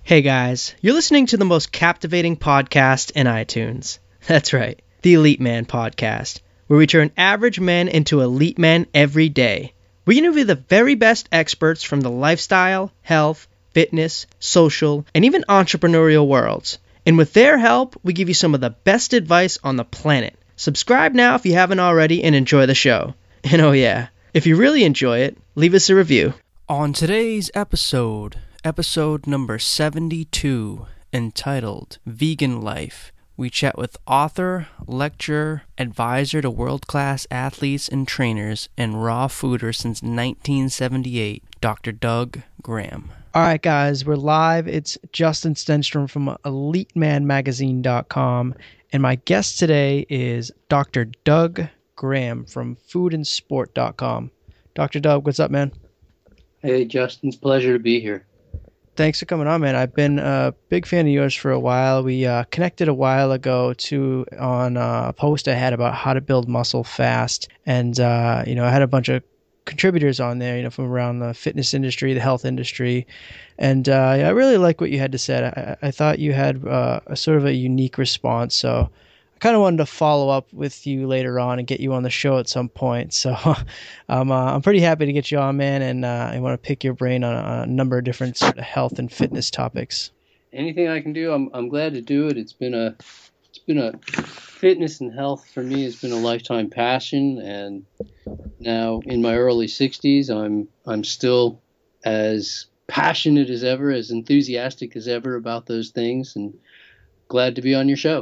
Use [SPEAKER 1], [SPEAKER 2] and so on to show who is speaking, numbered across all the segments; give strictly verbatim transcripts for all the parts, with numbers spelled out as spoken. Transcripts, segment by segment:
[SPEAKER 1] Hey guys, you're listening to the most captivating podcast in iTunes. That's right, the Elite Man Podcast, where we turn average men into elite men every day. We interview the very best experts from the lifestyle, health, fitness, social, and even entrepreneurial worlds. And with their help, we give you some of the best advice on the planet. Subscribe now if you haven't already and enjoy the show. And oh yeah, if you really enjoy it, leave us a review.
[SPEAKER 2] On today's episode, episode number seventy-two, entitled Vegan Life, we chat with author, lecturer, advisor to world-class athletes and trainers, and raw fooder since nineteen seventy-eight, Doctor Doug Graham.
[SPEAKER 1] All right, guys, we're live. It's Justin Stenstrom from elite man magazine dot com, and my guest today is Doctor Doug Graham from food and sport dot com. Doctor Doug, what's up, man?
[SPEAKER 3] Hey, Justin, it's a pleasure to be here.
[SPEAKER 1] Thanks for coming on, man. I've been a big fan of yours for a while. We uh, connected a while ago to on a post I had about how to build muscle fast, and uh, you know, I had a bunch of contributors on there, you know, from around the fitness industry, the health industry, and uh, I really like what you had to say. I, I thought you had uh, a sort of a unique response, so I kind of wanted to follow up with you later on and get you on the show at some point. So um, uh, I'm pretty happy to get you on, man, and uh, I want to pick your brain on a, a number of different sort of health and fitness topics.
[SPEAKER 3] Anything I can do, I'm I'm glad to do it. It's been a it's been a fitness and health for me has been a lifetime passion, and now in my early sixties, I'm I'm still as passionate as ever, as enthusiastic as ever about those things, and glad to be on your show.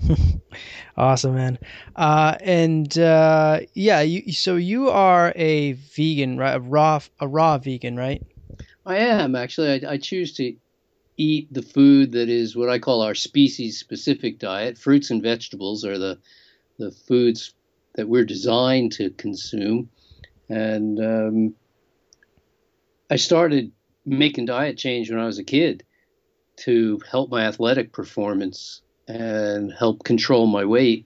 [SPEAKER 1] Awesome, man. Uh, and uh, yeah, you, so you are a vegan, right? A raw, a raw vegan, right?
[SPEAKER 3] I am actually. I, I choose to eat the food that is what I call our species-specific diet. Fruits and vegetables are the the foods that we're designed to consume. And um, I started making diet change when I was a kid to help my athletic performance and help control my weight.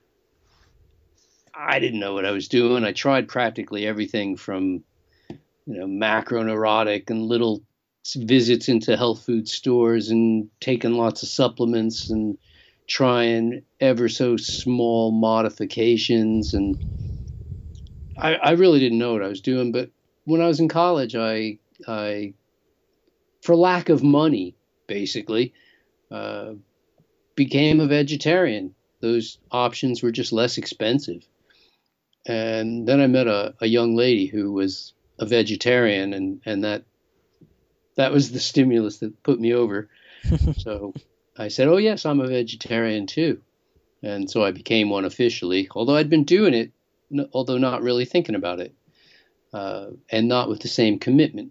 [SPEAKER 3] I didn't know what I was doing. I tried practically everything from, you know, macroneurotic and little visits into health food stores and taking lots of supplements and trying ever so small modifications. And I, I really didn't know what I was doing. But when I was in college, I, I for lack of money, basically, uh, became a vegetarian. Those options were just less expensive. And then I met a, a young lady who was a vegetarian, and, and that that was the stimulus that put me over. So I said, oh, yes, I'm a vegetarian too. And so I became one officially, although I'd been doing it, although not really thinking about it, uh, and not with the same commitment.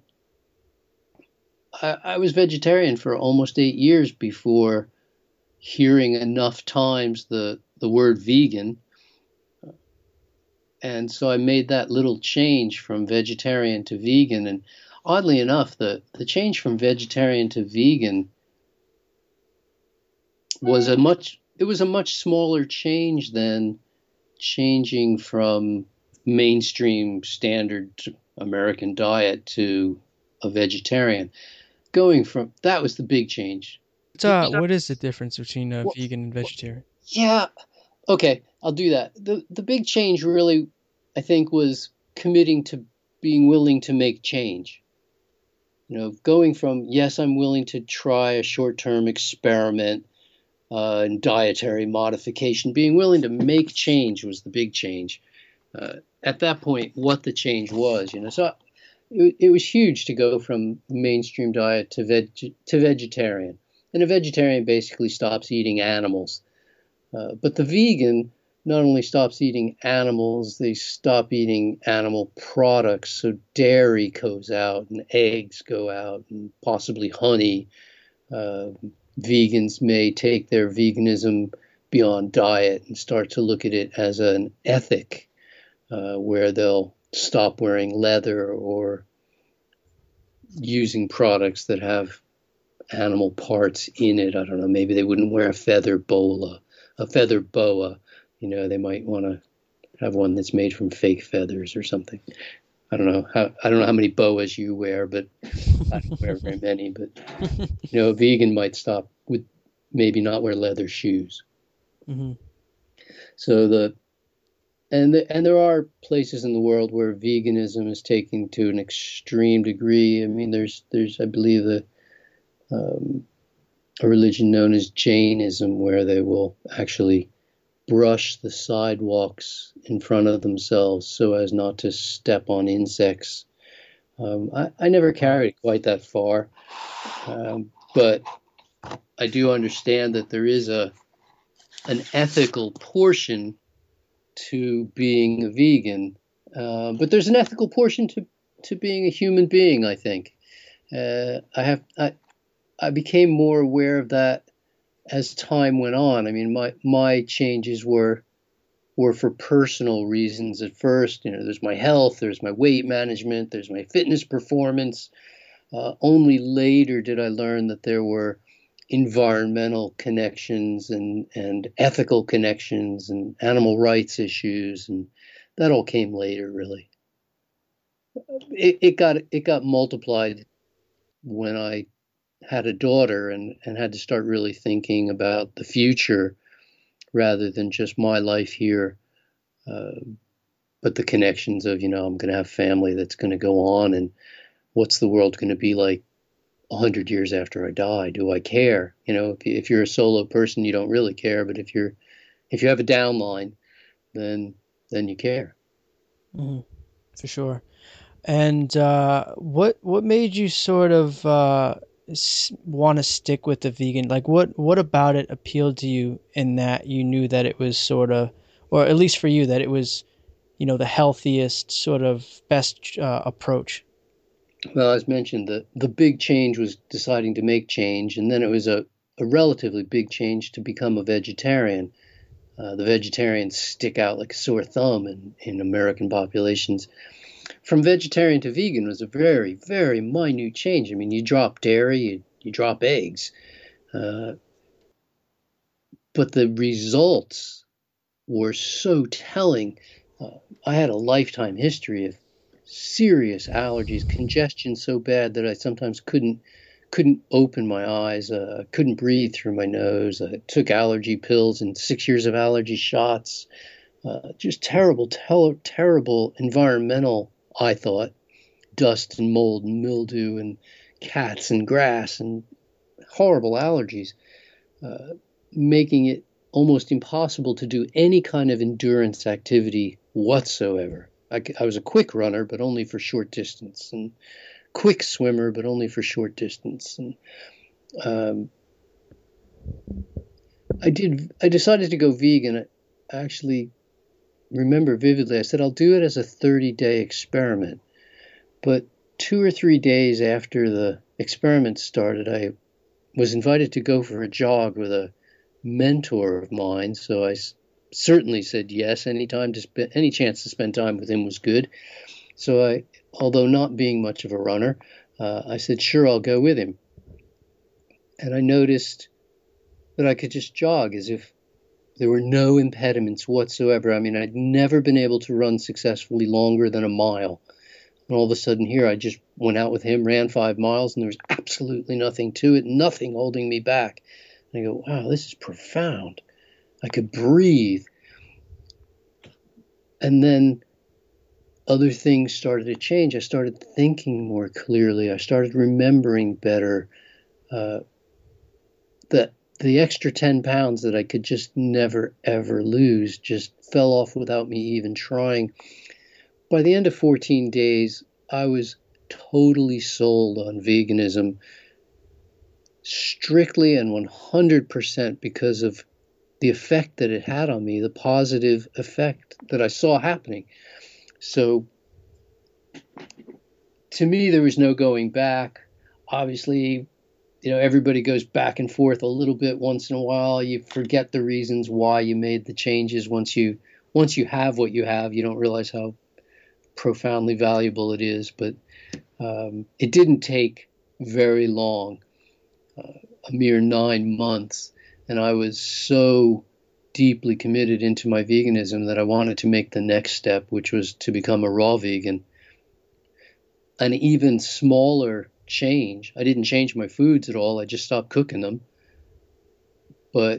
[SPEAKER 3] I, I was vegetarian for almost eight years before hearing enough times the, the word vegan. And so I made that little change from vegetarian to vegan. And oddly enough, the, the change from vegetarian to vegan was a much, it was a much smaller change than changing from mainstream standard American diet to a vegetarian. Going from, that was the big change.
[SPEAKER 1] Uh, what is the difference between a
[SPEAKER 3] well,
[SPEAKER 1] vegan and vegetarian?
[SPEAKER 3] Yeah. Okay, I'll do that. The the big change really, I think, was committing to being willing to make change. You know, going from, yes, I'm willing to try a short-term experiment uh, and dietary modification, being willing to make change was the big change. Uh, at that point, what the change was, you know, so it, it was huge to go from mainstream diet to veg to vegetarian. And a vegetarian basically stops eating animals. Uh, but the vegan not only stops eating animals, they stop eating animal products. So dairy goes out and eggs go out and possibly honey. Uh, vegans may take their veganism beyond diet and start to look at it as an ethic, uh, where they'll stop wearing leather or using products that have animal parts in it. I don't know, maybe they wouldn't wear a feather boa, a feather boa. You know, they might want to have one that's made from fake feathers or something. I don't know how I don't know how many boas you wear, but I don't wear very many. But you know, a vegan might stop with maybe not wear leather shoes.
[SPEAKER 1] Mm-hmm.
[SPEAKER 3] So the and the, and there are places in the world where veganism is taken to an extreme degree. I mean, there's there's I believe the um, a religion known as Jainism where they will actually brush the sidewalks in front of themselves so as not to step on insects. Um, I, I never carried it quite that far, um, but I do understand that there is a an ethical portion to being a vegan, uh, but there's an ethical portion to, to being a human being. I think uh, I have I, I became more aware of that as time went on. I mean, my my changes were were for personal reasons at first. You know, there's my health, there's my weight management, there's my fitness performance. Uh, only later did I learn that there were environmental connections and, and ethical connections and animal rights issues, and that all came later, really. It, it got it got multiplied when I had a daughter and, and had to start really thinking about the future rather than just my life here, uh, but the connections of, you know, I'm going to have family that's going to go on, and what's the world going to be like a hundred years after I die? Do I care? You know, if, if you're a solo person, you don't really care, but if you're if you have a downline, then then you care.
[SPEAKER 1] Mm-hmm. For sure. And uh, what what made you sort of uh, s- want to stick with the vegan? Like, what what about it appealed to you in that you knew that it was sort of, or at least for you, that it was, you know, the healthiest sort of best uh, approach?
[SPEAKER 3] Well, as mentioned, the the big change was deciding to make change, and then it was a a relatively big change to become a vegetarian. Uh, the vegetarians stick out like a sore thumb in, in American populations. From vegetarian to vegan was a very, very minute change. I mean, you drop dairy, you, you drop eggs, uh, but the results were so telling. Uh, I had a lifetime history of serious allergies, congestion so bad that I sometimes couldn't couldn't open my eyes, uh, couldn't breathe through my nose. I took allergy pills and six years of allergy shots. Uh, just terrible, ter- terrible environmental, I thought, dust and mold and mildew and cats and grass and horrible allergies, uh, making it almost impossible to do any kind of endurance activity whatsoever. I, I was a quick runner, but only for short distance, and quick swimmer, but only for short distance. And um, I did. I decided to go vegan. I actually remember vividly. I said I'll do it as a thirty-day experiment. But two or three days after the experiment started, I was invited to go for a jog with a mentor of mine. So I s- certainly said yes. Any time to spend, any chance to spend time with him was good. So I, although not being much of a runner, uh, I said sure, I'll go with him. And I noticed that I could just jog as if there were no impediments whatsoever. I mean, I'd never been able to run successfully longer than a mile. And all of a sudden here, I just went out with him, ran five miles, and there was absolutely nothing to it, nothing holding me back. And I go, wow, this is profound. I could breathe. And then other things started to change. I started thinking more clearly. I started remembering better. Uh, that the extra ten pounds that I could just never, ever lose just fell off without me even trying. By the end of fourteen days, I was totally sold on veganism, strictly and one hundred percent because of the effect that it had on me, the positive effect that I saw happening. So to me, there was no going back. Obviously, you know, everybody goes back and forth a little bit once in a while. You forget the reasons why you made the changes. Once you once you have what you have, you don't realize how profoundly valuable it is. But um, it didn't take very long, uh, a mere nine months, and I was so deeply committed into my veganism that I wanted to make the next step, which was to become a raw vegan. an even smaller change. I didn't change my foods at all. I just stopped cooking them. But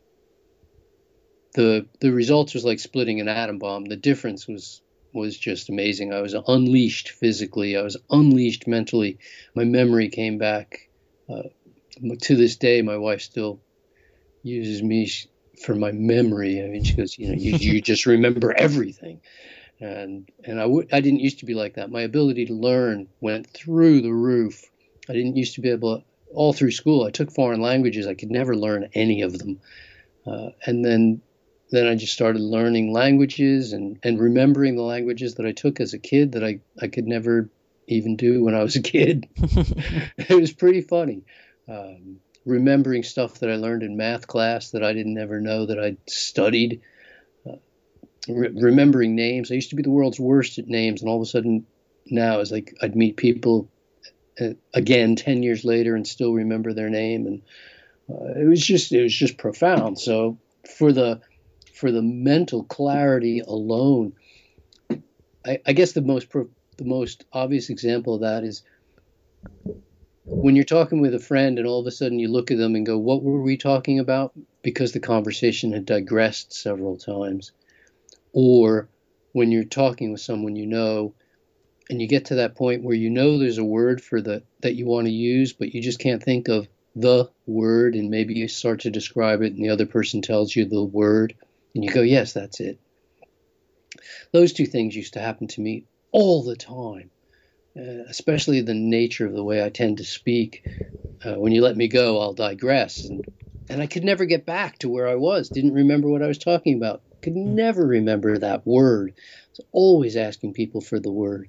[SPEAKER 3] the the results was like splitting an atom bomb. The difference was was just amazing. I was unleashed physically. I was unleashed mentally. My memory came back. Uh, to this day, my wife still uses me for my memory. I mean, she goes, you know, you, you just remember everything. And and I w- I didn't used to be like that. My ability to learn went through the roof. I didn't used to be able to, all through school, I took foreign languages. I could never learn any of them. Uh, and then then I just started learning languages and, and remembering the languages that I took as a kid that I, I could never even do when I was a kid. It was pretty funny. Um, remembering stuff that I learned in math class that I didn't ever know that I'd studied. Uh, re- remembering names. I used to be the world's worst at names, and all of a sudden now it's like I'd meet people uh, again ten years later and still remember their name. And uh, it was just it was just profound. So for the for the mental clarity alone, I, I guess the most pro, the most obvious example of that is when you're talking with a friend and all of a sudden you look at them and go, what were we talking about? Because the conversation had digressed several times. Or when you're talking with someone you know and you get to that point where you know there's a word for the that you want to use, but you just can't think of the word, and maybe you start to describe it and the other person tells you the word and you go, yes, that's it. Those two things used to happen to me all the time. Uh, especially the nature of the way I tend to speak. Uh, when you let me go, I'll digress. And, and I could never get back to where I was. Didn't remember what I was talking about. Could never remember that word. I was always asking people for the word.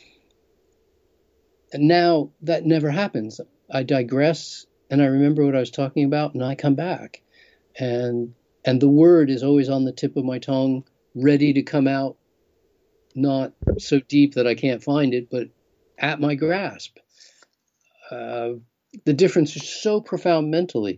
[SPEAKER 3] And now that never happens. I digress and I remember what I was talking about and I come back. And and the word is always on the tip of my tongue, ready to come out, not so deep that I can't find it, but at my grasp. Uh, the difference is so profound mentally.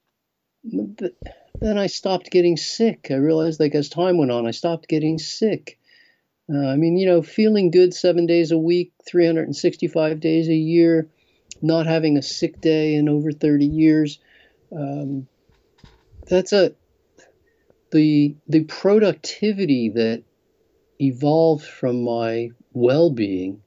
[SPEAKER 3] Then I stopped getting sick. I realized, like, as time went on, I stopped getting sick. Uh, I mean, you know, feeling good seven days a week, three hundred sixty-five days a year, not having a sick day in over thirty years. Um, that's a the the productivity that evolved from my well-being.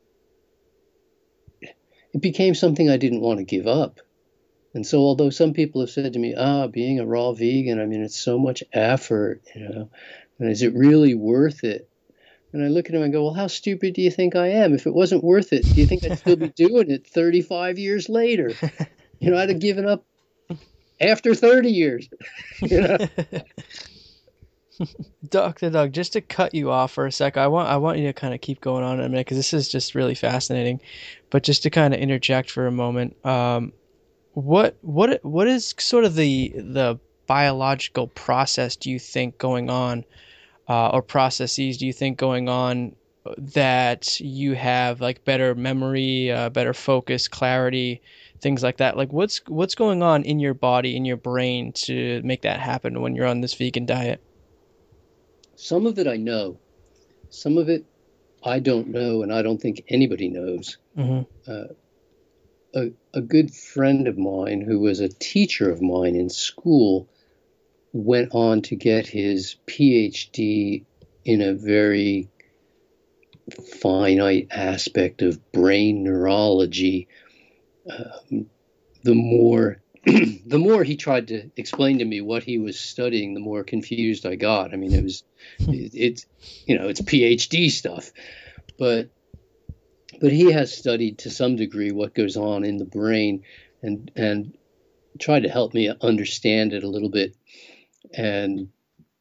[SPEAKER 3] It became something I didn't want to give up. And so although some people have said to me, ah, being a raw vegan, I mean, it's so much effort, you know, and is it really worth it? And I look at them and go, well, how stupid do you think I am? If it wasn't worth it, do you think I'd still be doing it thirty-five years later? You know, I'd have given up after thirty years. You know?
[SPEAKER 1] Doctor Doug, just to cut you off for a sec, I want I want you to kind of keep going on in a minute because this is just really fascinating. But just to kind of interject for a moment, um, what what what is sort of the the biological process do you think going on, uh, or processes do you think going on that you have like better memory, uh, better focus, clarity, things like that? Like what's what's going on in your body, in your brain to make that happen when you're on this vegan diet?
[SPEAKER 3] Some of it I know. Some of it I don't know, and I don't think anybody knows.
[SPEAKER 1] Mm-hmm.
[SPEAKER 3] Uh, a, a good friend of mine who was a teacher of mine in school went on to get his PhD in a very finite aspect of brain neurology. Um, the more the more he tried to explain to me what he was studying, the more confused I got. I mean, it was it, it's you know it's PhD stuff, but but he has studied to some degree what goes on in the brain and and tried to help me understand it a little bit. And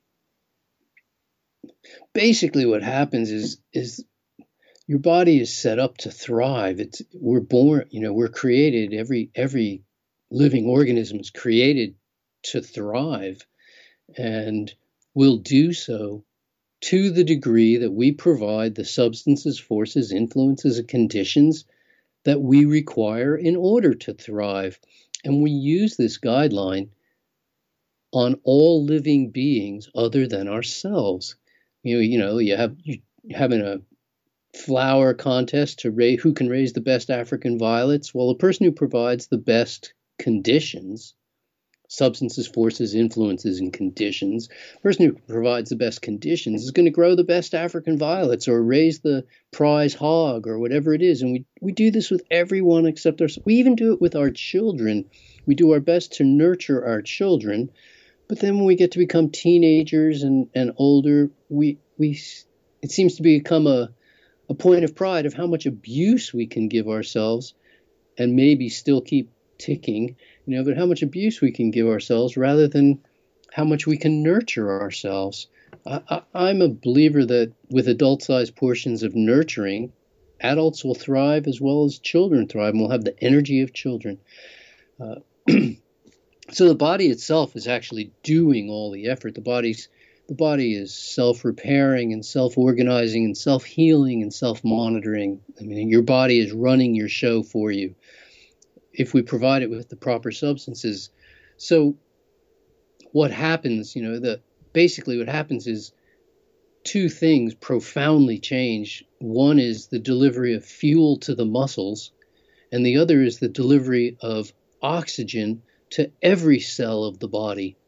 [SPEAKER 3] basically what happens is is your body is set up to thrive. It's we're born, you know, we're created, every every living organism is created to thrive, and will do so to the degree that we provide the substances, forces, influences, and conditions that we require in order to thrive. And we use this guideline on all living beings other than ourselves. You know, you know, you have you having a flower contest to raise who can raise the best African violets. Well, the person who provides the best conditions, substances, forces, influences, and conditions, the person who provides the best conditions is going to grow the best African violets or raise the prize hog or whatever it is. And we, we do this with everyone except ourselves. We even do it with our children. We do our best to nurture our children. But then when we get to become teenagers and, and older, we we it seems to become a, a point of pride of how much abuse we can give ourselves and maybe still keep ticking, you know, but how much abuse we can give ourselves rather than how much we can nurture ourselves. I, I, I'm a believer that with adult-sized portions of nurturing, adults will thrive as well as children thrive and will have the energy of children. Uh, So the body itself is actually doing all the effort. The body's the body is self-repairing and self-organizing and self-healing and self-monitoring. I mean, your body is running your show for you if we provide it with the proper substances. So what happens, you know, the basically what happens is two things profoundly change. One is the delivery of fuel to the muscles, and the other is the delivery of oxygen to every cell of the body.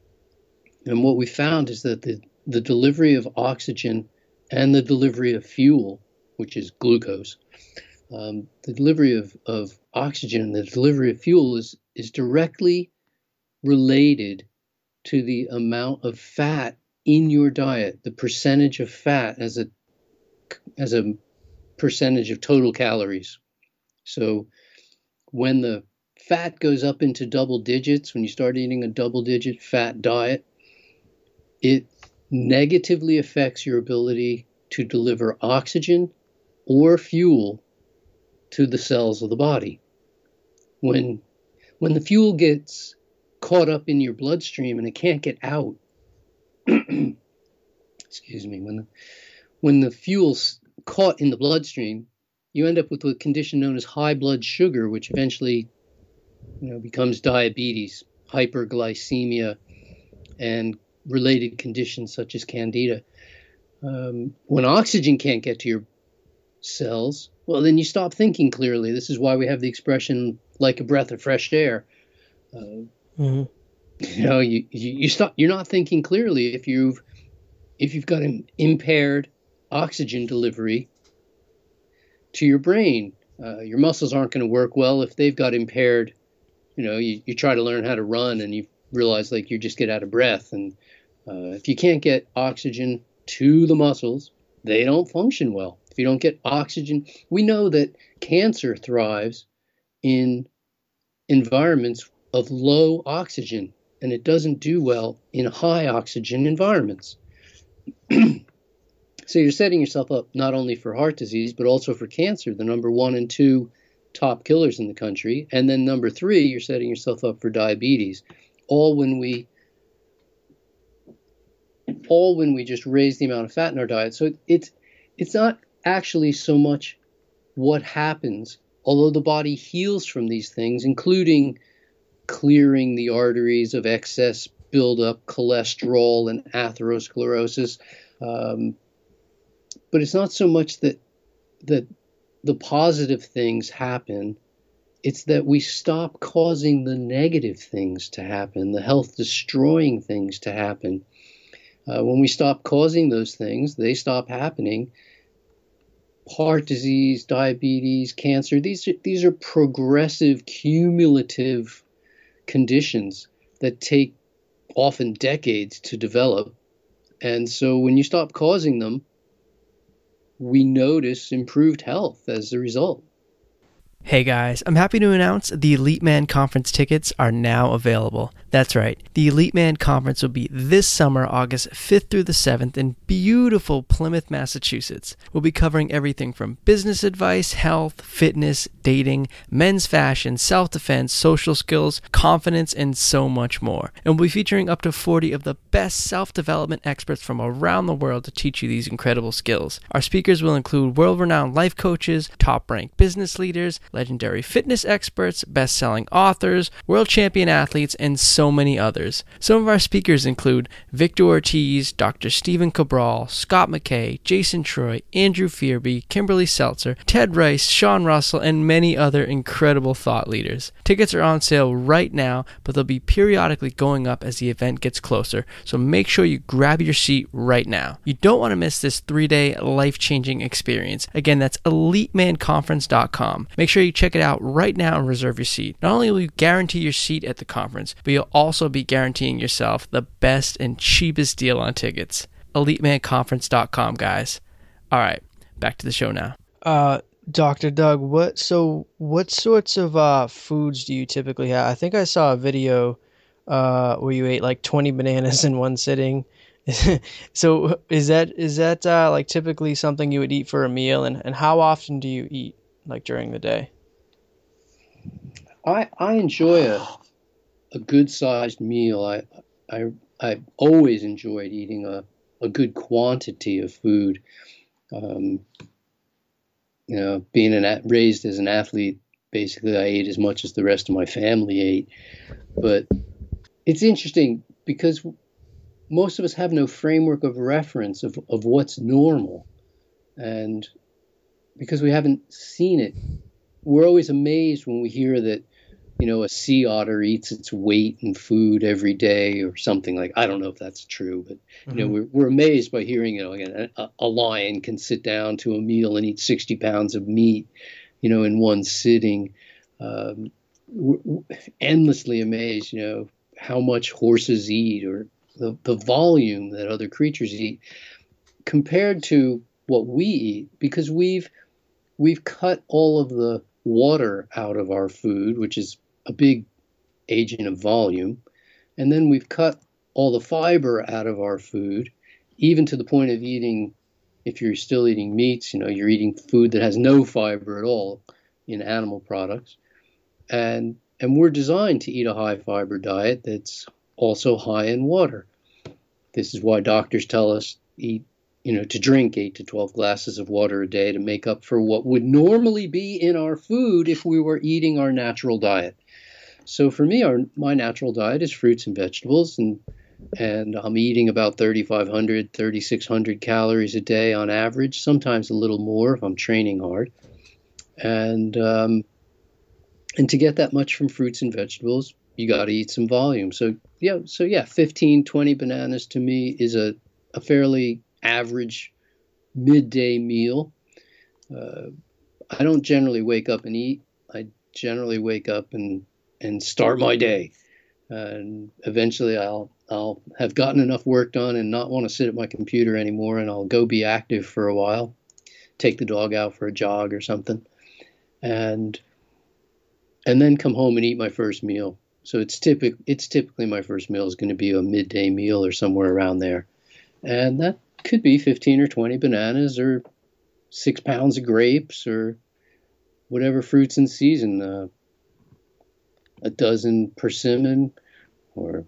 [SPEAKER 3] And what we found is that the, the delivery of oxygen and the delivery of fuel, which is glucose, um, the delivery of, of oxygen and the delivery of fuel is, is directly related to the amount of fat in your diet, the percentage of fat as a, as a percentage of total calories. So when the fat goes up into double digits, when you start eating a double digit fat diet, it negatively affects your ability to deliver oxygen or fuel to the cells of the body. When, when the fuel gets caught up in your bloodstream and it can't get out, excuse me, when the, when the fuel's caught in the bloodstream, you end up with a condition known as high blood sugar, which eventually you know, becomes diabetes, hyperglycemia, and related conditions such as candida. Um, when oxygen can't get to your cells, well, then you stop thinking clearly. This is why we have the expression "like a breath of fresh air." Uh, mm-hmm. You know, you, you you stop. You're not thinking clearly if you've if you've got an impaired oxygen delivery to your brain. Uh, your muscles aren't going to work well if they've got impaired. You know, you, you try to learn how to run and you realize like you just get out of breath. And uh, if you can't get oxygen to the muscles, they don't function well. If you don't get oxygen, we know that cancer thrives in environments of low oxygen, and it doesn't do well in high oxygen environments. So you're setting yourself up not only for heart disease, but also for cancer, the number one and two top killers in the country. And then number three, you're setting yourself up for diabetes, all when we all when we just raise the amount of fat in our diet. So it's it's not actually so much what happens, although the body heals from these things, including clearing the arteries of excess buildup, cholesterol, and atherosclerosis. Um, but it's not so much that that the positive things happen. It's that we stop causing the negative things to happen, the health-destroying things to happen. Uh, when we stop causing those things, they stop happening. Heart disease, diabetes, cancer, these are, these are progressive, cumulative conditions that take often decades to develop. And so when you stop causing them, we notice improved health as a result.
[SPEAKER 2] Hey guys, I'm happy to announce the Elite Man Conference tickets are now available. That's right, the Elite Man Conference will be this summer, August fifth through the seventh in beautiful Plymouth, Massachusetts. We'll be covering everything from business advice, health, fitness, dating, men's fashion, self-defense, social skills, confidence, and so much more. And we'll be featuring up to forty of the best self-development experts from around the world to teach you these incredible skills. Our speakers will include world-renowned life coaches, top-ranked business leaders, legendary fitness experts, best-selling authors, world champion athletes, and so so many others. Some of our speakers include Victor Ortiz, Doctor Stephen Cabral, Scott McKay, Jason Troy, Andrew Fearby, Kimberly Seltzer, Ted Rice, Sean Russell, and many other incredible thought leaders. Tickets are on sale right now, but they'll be periodically going up as the event gets closer, so make sure you grab your seat right now. You don't want to miss this three-day life-changing experience. Again, that's elite man conference dot com. Make sure you check it out right now and reserve your seat. Not only will you guarantee your seat at the conference, but you'll also be guaranteeing yourself the best and cheapest deal on tickets. elite man conference dot com, guys. All right, back to the show now.
[SPEAKER 1] Uh, Doctor Doug, what so what sorts of uh, foods do you typically have? I think I saw a video uh, where you ate like twenty bananas in one sitting. So is that is that uh, like typically something you would eat for a meal, and, and how often do you eat like during the day?
[SPEAKER 3] I I enjoy a a good sized meal. I I I've always enjoyed eating a, a good quantity of food. Um, you know, being an raised as an athlete, basically I ate as much as the rest of my family ate. But it's interesting because most of us have no framework of reference of, of what's normal. And because we haven't seen it, we're always amazed when we hear that, you know, a sea otter eats its weight in food every day or something like, I don't know if that's true, but, you mm-hmm. know, we're, we're amazed by hearing, you know, again, a, a lion can sit down to a meal and eat sixty pounds of meat, you know, in one sitting. Um, we're, we're endlessly amazed, you know, how much horses eat or the, the volume that other creatures eat compared to what we eat, because we've we've cut all of the water out of our food, which is a big agent of volume, and then we've cut all the fiber out of our food, even to the point of eating, if you're still eating meats, you know, you're eating food that has no fiber at all in animal products, and and we're designed to eat a high fiber diet that's also high in water. This is why doctors tell us eat, you know, to drink eight to twelve glasses of water a day to make up for what would normally be in our food if we were eating our natural diet. So for me, our my natural diet is fruits and vegetables, and and I'm eating about thirty-five hundred, thirty-six hundred calories a day on average, sometimes a little more if I'm training hard. And um, and to get that much from fruits and vegetables, you got to eat some volume. So yeah, so yeah, fifteen, twenty bananas to me is a, a fairly average midday meal. Uh, I don't generally wake up and eat. I generally wake up and, and start my day. And eventually I'll I'll have gotten enough work done and not want to sit at my computer anymore, and I'll go be active for a while, take the dog out for a jog or something, and and then come home and eat my first meal. So it's typic it's typically my first meal is going to be a midday meal or somewhere around there. And that could be fifteen or twenty bananas or six pounds of grapes or whatever fruits in season, uh, a dozen persimmon or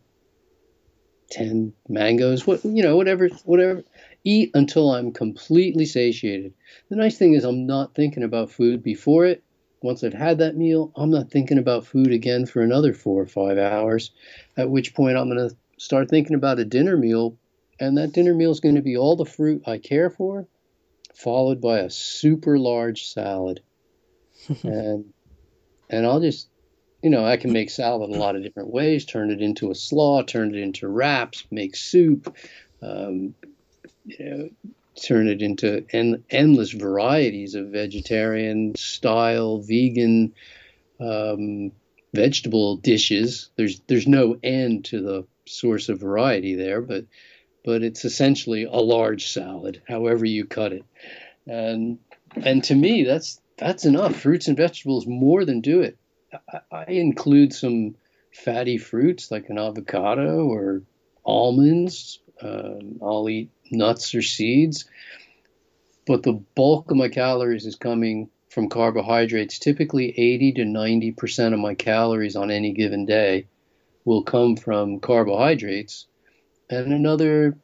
[SPEAKER 3] ten mangoes, what, you know, whatever, whatever. Eat until I'm completely satiated. The nice thing is I'm not thinking about food before it. Once I've had that meal, I'm not thinking about food again for another four or five hours, at which point I'm going to start thinking about a dinner meal. And that dinner meal is going to be all the fruit I care for, followed by a super large salad. and and I'll just, you know, I can make salad a lot of different ways, turn it into a slaw, turn it into wraps, make soup, um, you know, turn it into en- endless varieties of vegetarian style, vegan, um, vegetable dishes. There's there's no end to the source of variety there, but but it's essentially a large salad, however you cut it. And and to me, that's that's enough. Fruits and vegetables more than do it. I, I include some fatty fruits like an avocado or almonds. Um, I'll eat nuts or seeds. But the bulk of my calories is coming from carbohydrates. Typically eighty to ninety percent of my calories on any given day will come from carbohydrates, and another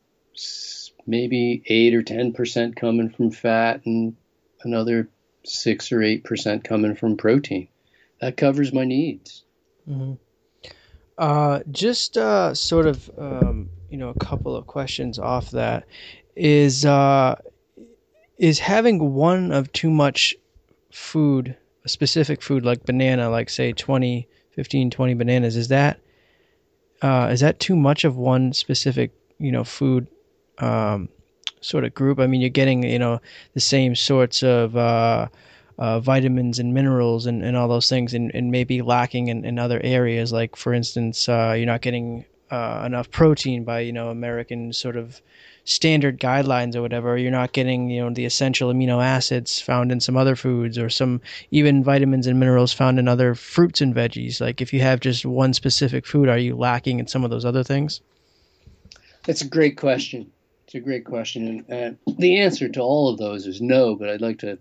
[SPEAKER 3] maybe eight or ten percent coming from fat, and another six or eight percent coming from protein. That covers my needs.
[SPEAKER 1] Mm-hmm. Uh, just uh, sort of um, you know, a couple of questions off that is uh, is having one of too much food, a specific food like banana, like say twenty, fifteen, twenty bananas, is that uh, is that too much of one specific, you know, food um, sort of group? I mean, you're getting, you know, the same sorts of uh, uh, vitamins and minerals and, and all those things, and, and maybe lacking in, in other areas. Like, for instance, uh, you're not getting uh, enough protein by, you know, American sort of standard guidelines or whatever. You're not getting, you know, the essential amino acids found in some other foods, or some even vitamins and minerals found in other fruits and veggies. Like, if you have just one specific food, are you lacking in some of those other things?
[SPEAKER 3] That's a great question. It's a great question. And uh, the answer to all of those is no, but I'd like to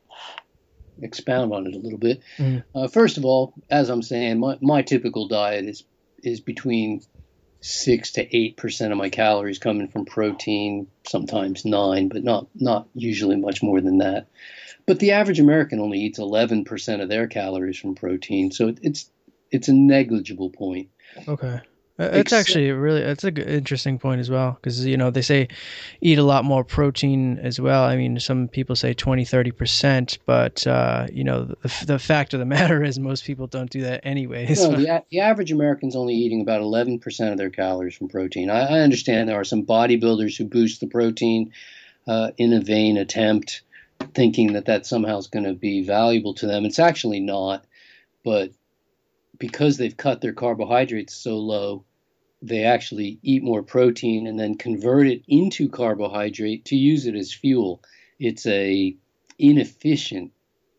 [SPEAKER 3] expound on it a little bit. Mm. Uh, first of all, as I'm saying, my, my typical diet is is between six to eight percent of my calories coming from protein, sometimes nine, but not not usually much more than that. But the average American only eats eleven percent of their calories from protein, so it, it's it's a negligible point.
[SPEAKER 1] Okay. It's actually really, it's an interesting point as well, because, you know, they say eat a lot more protein as well. I mean, some people say twenty, thirty percent, but, uh, you know, the, the fact of the matter is most people don't do that anyways.
[SPEAKER 3] No, the, the average American's only eating about eleven percent of their calories from protein. I, I understand there are some bodybuilders who boost the protein uh, in a vain attempt, thinking that that somehow is going to be valuable to them. It's actually not, but because they've cut their carbohydrates so low, they actually eat more protein and then convert it into carbohydrate to use it as fuel. It's a inefficient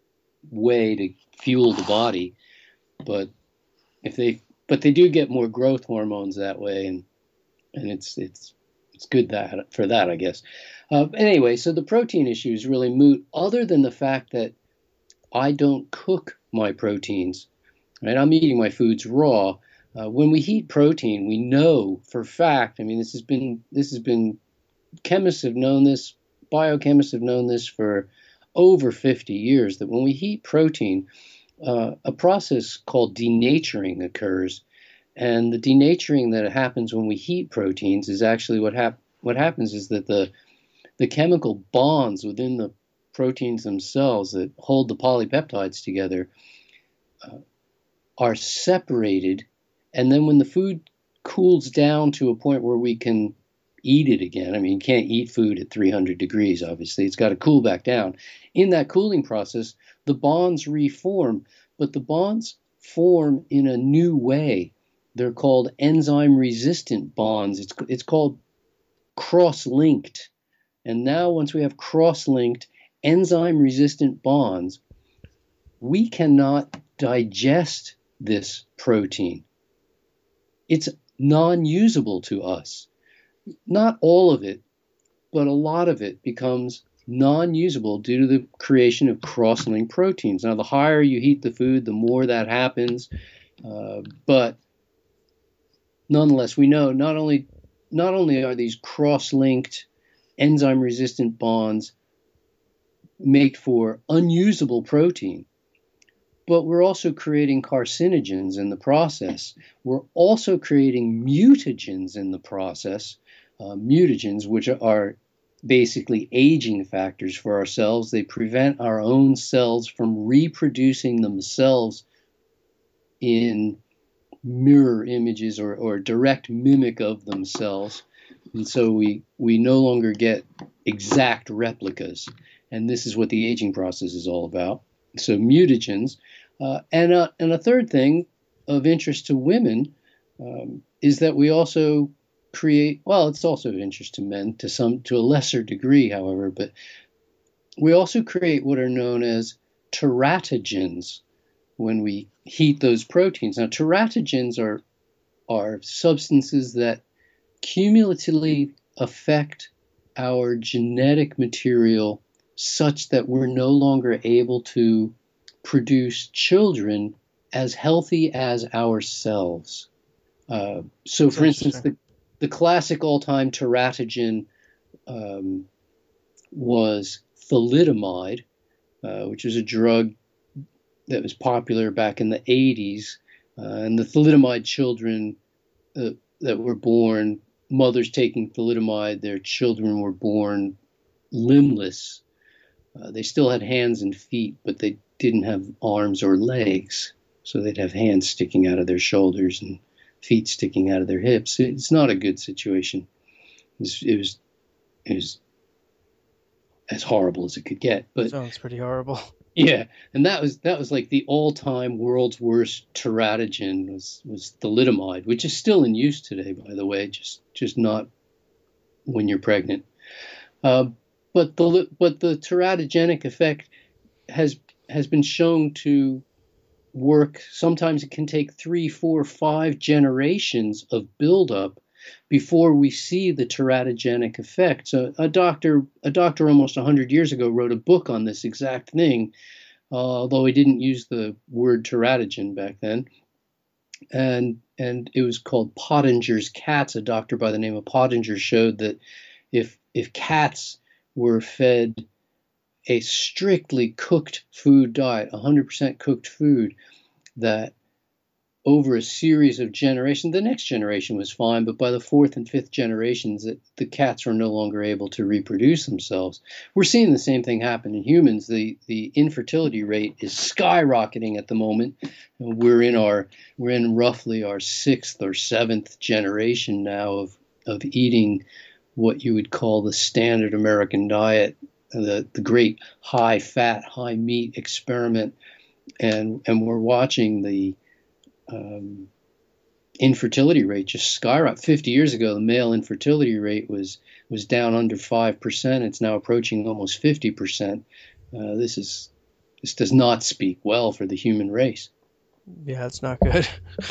[SPEAKER 3] way to fuel the body, but if they but they do get more growth hormones that way, and and it's it's it's good that for that, I guess. Uh, anyway, so the protein issue is really moot, other than the fact that I don't cook my proteins. Right, I'm eating my foods raw. Uh, when we heat protein, we know for fact. I mean, this has been this has been chemists have known this, biochemists have known this for over fifty years. That when we heat protein, uh, a process called denaturing occurs, and the denaturing that happens when we heat proteins is actually what hap- What happens is that the the chemical bonds within the proteins themselves that hold the polypeptides together Uh, are separated, and then when the food cools down to a point where we can eat it again, I mean, you can't eat food at three hundred degrees, obviously, it's got to cool back down. In that cooling process, the bonds reform, but the bonds form in a new way. They're called enzyme-resistant bonds. It's, it's called cross-linked. And now once we have cross-linked enzyme-resistant bonds, we cannot digest this protein. It's non-usable to us. Not all of it, but a lot of it becomes non-usable due to the creation of cross-linked proteins. Now, the higher you heat the food, the more that happens. Uh, but nonetheless, we know not only not only are these cross-linked enzyme-resistant bonds make for unusable protein, but we're also creating carcinogens in the process. We're also creating mutagens in the process, uh, mutagens, which are basically aging factors for our cells. They prevent our own cells from reproducing themselves in mirror images or, or direct mimic of themselves. And so we, we no longer get exact replicas. And this is what the aging process is all about. So mutagens. Uh, and, uh, and a third thing of interest to women um, is that we also create, well, it's also of interest to men to some, to a lesser degree, however, but we also create what are known as teratogens when we heat those proteins. Now, teratogens are, are substances that cumulatively affect our genetic material such that we're no longer able to produce children as healthy as ourselves. Uh, so, That's for instance, the, the classic all-time teratogen um, was thalidomide, uh, which was a drug that was popular back in the eighties Uh, and the thalidomide children uh, that were born, mothers taking thalidomide, their children were born limbless. Uh, they still had hands and feet, but they didn't have arms or legs. So they'd have hands sticking out of their shoulders and feet sticking out of their hips. It's not a good situation. It was, it was, it was as horrible as it could get. But
[SPEAKER 1] sounds pretty horrible.
[SPEAKER 3] Yeah, and that was that was like the all-time world's worst teratogen was was thalidomide, which is still in use today, by the way, just just not when you're pregnant. Uh, but the but the teratogenic effect has has been shown to work. Sometimes it can take three, four, five generations of buildup before we see the teratogenic effect. So a doctor, a doctor almost one hundred years ago wrote a book on this exact thing, uh, although he didn't use the word teratogen back then. And and it was called Pottinger's Cats. A doctor by the name of Pottinger showed that if if cats were fed a strictly cooked food diet, one hundred percent cooked food, that over a series of generations, the next generation was fine, but by the fourth and fifth generations, it, the cats were no longer able to reproduce themselves. We're seeing the same thing happen in humans. The the infertility rate is skyrocketing at the moment. We're in our we're in roughly our sixth or seventh generation now of of eating what you would call the standard American diet, the the great high fat, high meat experiment, and and we're watching the Um, infertility rate just skyrocket. fifty years ago, the male infertility rate was was down under five percent. It's now approaching almost fifty percent. Uh, this is this does not speak well for the human race.
[SPEAKER 1] Yeah, it's not good.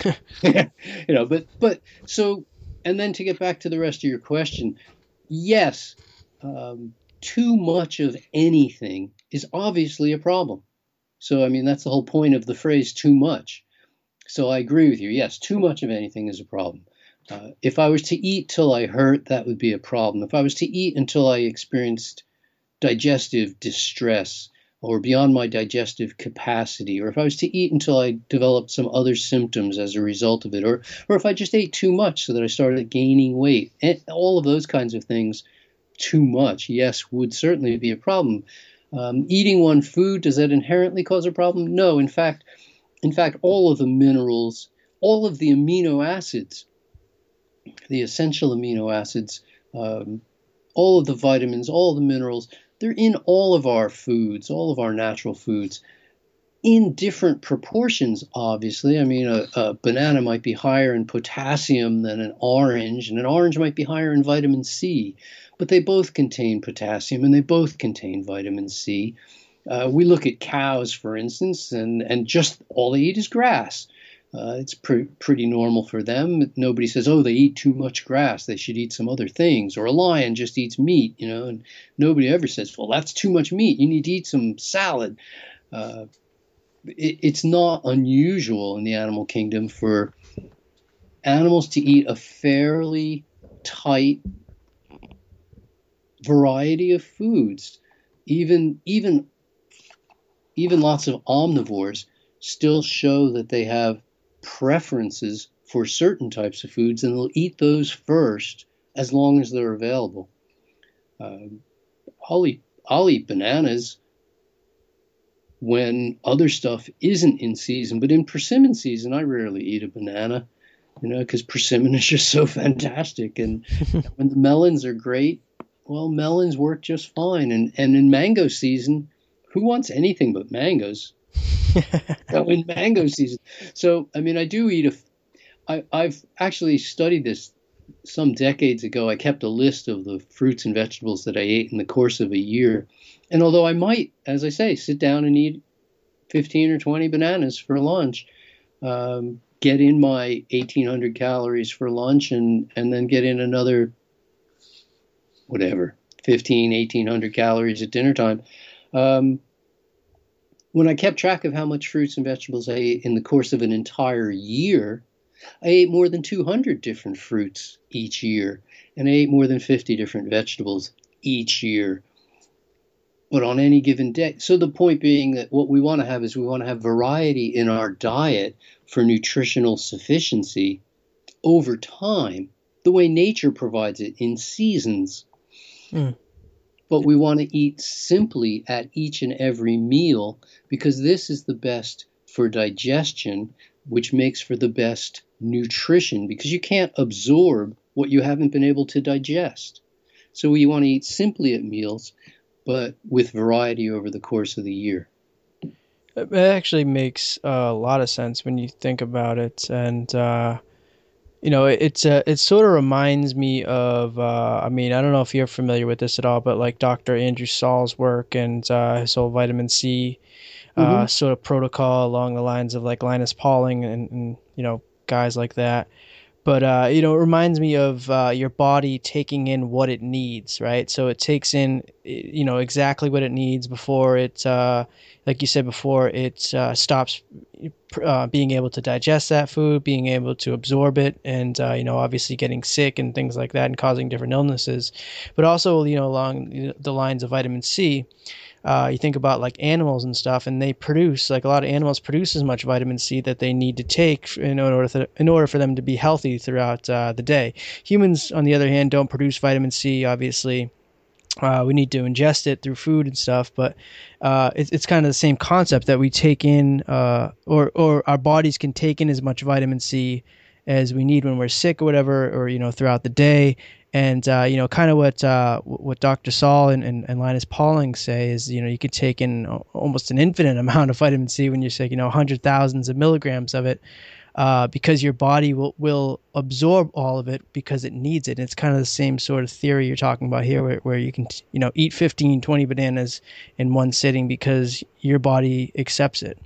[SPEAKER 3] you know, but but so, and then to get back to the rest of your question, yes, um, too much of anything is obviously a problem. So I mean, that's the whole point of the phrase "too much." So I agree with you. Yes, too much of anything is a problem. Uh, if I was to eat till I hurt, that would be a problem. If I was to eat until I experienced digestive distress or beyond my digestive capacity, or if I was to eat until I developed some other symptoms as a result of it, or or if I just ate too much so that I started gaining weight, and all of those kinds of things, too much, yes, would certainly be a problem. Um, eating one food, does that inherently cause a problem? No, in fact, In fact, all of the minerals, all of the amino acids, the essential amino acids, um, all of the vitamins, all of the minerals, they're in all of our foods, all of our natural foods, in different proportions, obviously. I mean, a, a banana might be higher in potassium than an orange, and an orange might be higher in vitamin C, but they both contain potassium and they both contain vitamin C. Uh, we look at cows, for instance, and, and just all they eat is grass. Uh, it's pre- pretty normal for them. Nobody says, oh, they eat too much grass, they should eat some other things. Or a lion just eats meat, you know, and nobody ever says, well, that's too much meat, you need to eat some salad. Uh, it, it's not unusual in the animal kingdom for animals to eat a fairly tight variety of foods. Even, even Even lots of omnivores still show that they have preferences for certain types of foods, and they'll eat those first as long as they're available. Um, I'll eat, I'll eat bananas when other stuff isn't in season, but in persimmon season, I rarely eat a banana, you know, because persimmon is just so fantastic. And when the melons are great, well, melons work just fine. And, and in mango season, who wants anything but mangoes? So in mango season. So, I mean, I do eat a, I, I've actually studied this some decades ago. I kept a list of the fruits and vegetables that I ate in the course of a year. And although I might, as I say, sit down and eat fifteen or twenty bananas for lunch, um, get in my eighteen hundred calories for lunch, and, and then get in another, whatever, fifteen, eighteen hundred calories at dinner time. Um, when I kept track of how much fruits and vegetables I ate in the course of an entire year, I ate more than two hundred different fruits each year, and I ate more than fifty different vegetables each year. but on any given day. So the point being that what we want to have is we want to have variety in our diet for nutritional sufficiency over time, the way nature provides it in seasons.
[SPEAKER 1] Mm.
[SPEAKER 3] But we want to eat simply at each and every meal because this is the best for digestion, which makes for the best nutrition because you can't absorb what you haven't been able to digest. So we want to eat simply at meals, but with variety over the course of the year.
[SPEAKER 1] It actually makes uh, a lot of sense when you think about it, and uh, you know, it, it's uh, it sort of reminds me of. Uh, I mean, I don't know if you're familiar with this at all, but like Doctor Andrew Saul's work and uh, his whole vitamin C
[SPEAKER 3] Mm-hmm.
[SPEAKER 1] uh, sort of protocol along the lines of like Linus Pauling and, and you know guys like that. But uh, you know, it reminds me of uh, your body taking in what it needs, right? So it takes in, you know, exactly what it needs before it, uh, like you said before, it uh, stops uh, being able to digest that food, being able to absorb it, and uh, you know, obviously getting sick and things like that, and causing different illnesses. But also, you know, along the lines of vitamin C. Uh, you think about like animals and stuff, and they produce like a lot of animals produce as much vitamin C that they need to take in order to, in order for them to be healthy throughout uh, the day. Humans, on the other hand, don't produce vitamin C. Obviously, uh, we need to ingest it through food and stuff, but uh, it's it's kind of the same concept that we take in, uh, or or our bodies can take in as much vitamin C as we need when we're sick or whatever, or you know throughout the day. And uh, you know, kind of what uh, what Doctor Saul and, and, and Linus Pauling say is, you know, you could take in almost an infinite amount of vitamin C when you say, you know, hundred thousands of milligrams of it, uh, because your body will, will absorb all of it because it needs it. And it's kind of the same sort of theory you're talking about here, where, where you can, you know, eat fifteen, twenty bananas in one sitting because your body accepts it.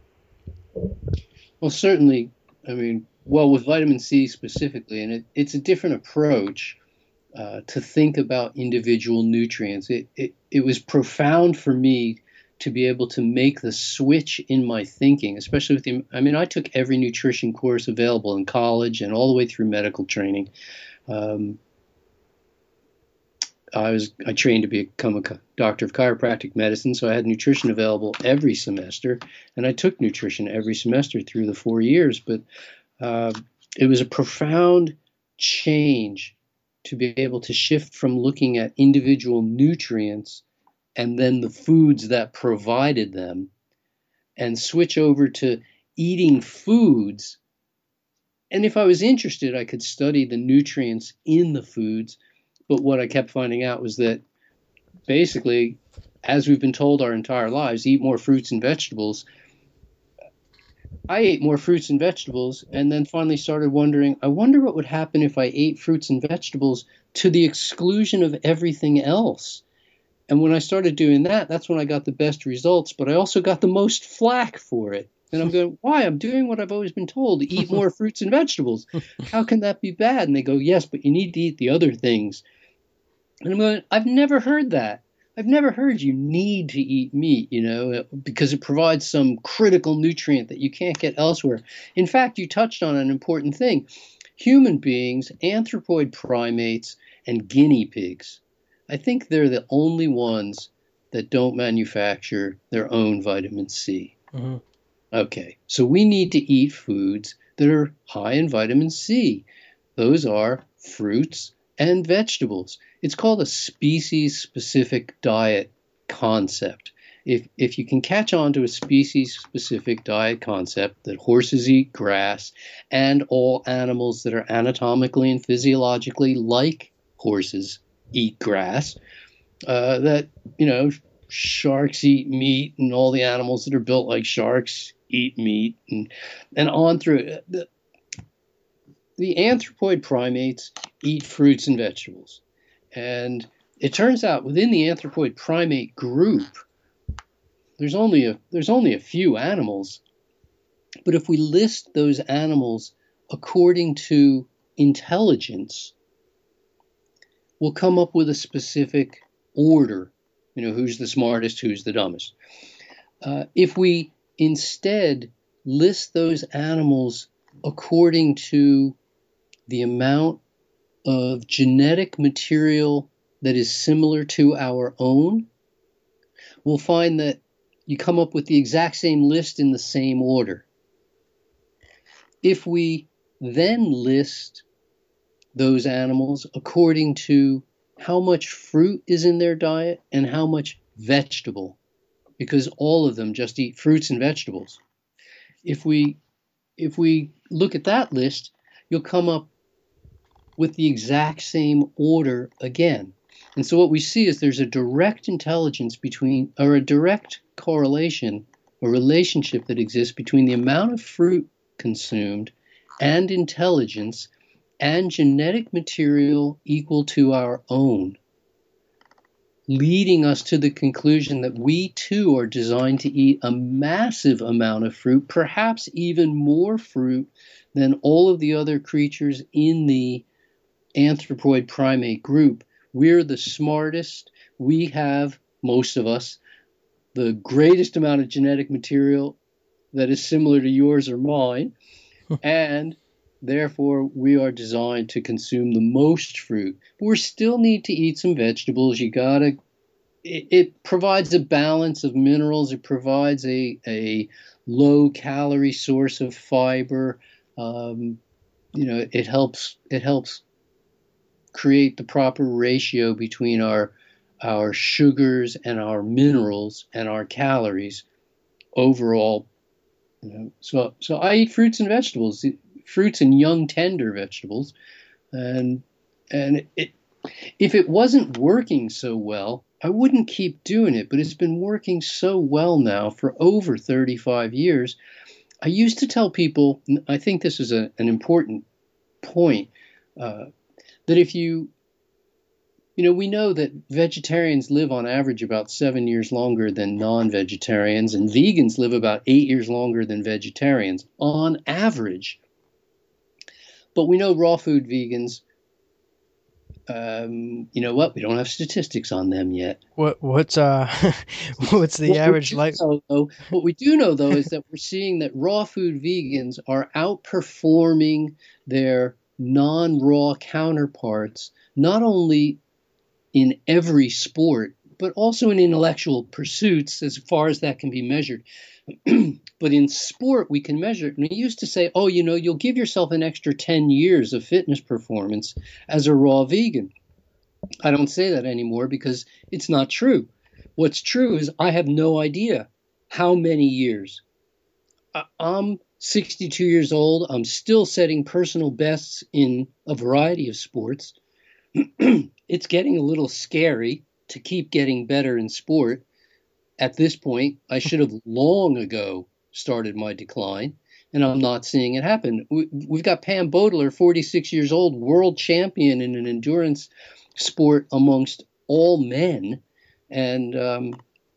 [SPEAKER 3] Well, certainly, I mean, well, with vitamin C specifically, and it, it's a different approach uh, to think about individual nutrients. It, it, it was profound for me to be able to make the switch in my thinking, especially with the, I mean, I took every nutrition course available in college and all the way through medical training. Um, I was I trained to become a doctor of chiropractic medicine, so I had nutrition available every semester, and I took nutrition every semester through the four years. But uh, it was a profound change to be able to shift from looking at individual nutrients and then the foods that provided them and switch over to eating foods. And if I was interested, I could study the nutrients in the foods. But what I kept finding out was that basically, as we've been told our entire lives, eat more fruits and vegetables. I ate more fruits and vegetables and then finally started wondering, I wonder what would happen if I ate fruits and vegetables to the exclusion of everything else. And when I started doing that, that's when I got the best results, but I also got the most flack for it. And I'm going, why? I'm doing what I've always been told, to eat more fruits and vegetables. How can that be bad? And they go, yes, but you need to eat the other things. And I'm going, I've never heard that. I've never heard you need to eat meat, you know, because it provides some critical nutrient that you can't get elsewhere. In fact, you touched on an important thing. Human beings, anthropoid primates, and guinea pigs, I think they're the only ones that don't manufacture their own vitamin C.
[SPEAKER 1] Mm-hmm.
[SPEAKER 3] Okay, so we need to eat foods that are high in vitamin C. Those are fruits and vegetables. It's called a species-specific diet concept. If, if you can catch on to a species-specific diet concept that horses eat grass and all animals that are anatomically and physiologically like horses eat grass, uh, that, you know, sharks eat meat and all the animals that are built like sharks eat meat, and, and on through. The, the anthropoid primates eat fruits and vegetables. And it turns out within the anthropoid primate group, there's only a, there's only a few animals. But if we list those animals according to intelligence, we'll come up with a specific order. You know, who's the smartest, who's the dumbest. Uh, if we instead list those animals according to the amount of genetic material that is similar to our own, we'll find that you come up with the exact same list in the same order. If we then list those animals according to how much fruit is in their diet and how much vegetable, because all of them just eat fruits and vegetables. If we if we look at that list, you'll come up with the exact same order again. And so what we see is there's a direct intelligence between, or a direct correlation, a relationship that exists between the amount of fruit consumed and intelligence and genetic material equal to our own, leading us to the conclusion that we too are designed to eat a massive amount of fruit, perhaps even more fruit than all of the other creatures in the anthropoid primate group. We're the smartest. We have, most of us, the greatest amount of genetic material that is similar to yours or mine, and therefore we are designed to consume the most fruit. But we still need to eat some vegetables. You gotta, it, it provides a balance of minerals. It provides a, a low calorie source of fiber. Um, you know, it helps, it helps create the proper ratio between our our sugars and our minerals and our calories overall. You know, so so I eat fruits and vegetables, fruits and young tender vegetables, and and it, if it wasn't working so well, I wouldn't keep doing it. But it's been working so well now for over thirty-five years. I used to tell people, I think this is a, an important point. Uh, that if you, you know, we know that vegetarians live on average about seven years longer than non-vegetarians, and vegans live about eight years longer than vegetarians on average. But we know raw food vegans, um, you know what? We don't have statistics on them yet.
[SPEAKER 1] What what's uh what's the
[SPEAKER 3] what
[SPEAKER 1] average life?
[SPEAKER 3] Know, though, what we do know though is that we're seeing that raw food vegans are outperforming their non-raw counterparts, not only in every sport, but also in intellectual pursuits, as far as that can be measured. But in sport, we can measure it. And we used to say, oh, you know, you'll give yourself an extra ten years of fitness performance as a raw vegan. I don't say that anymore because it's not true. What's true is I have no idea how many years. I'm sixty-two years old. I'm still setting personal bests in a variety of sports. It's getting a little scary to keep getting better in sport. At this point, I should have long ago started my decline, and I'm not seeing it happen. We've got Pam Bodler, forty-six years old, world champion in an endurance sport amongst all men, and um,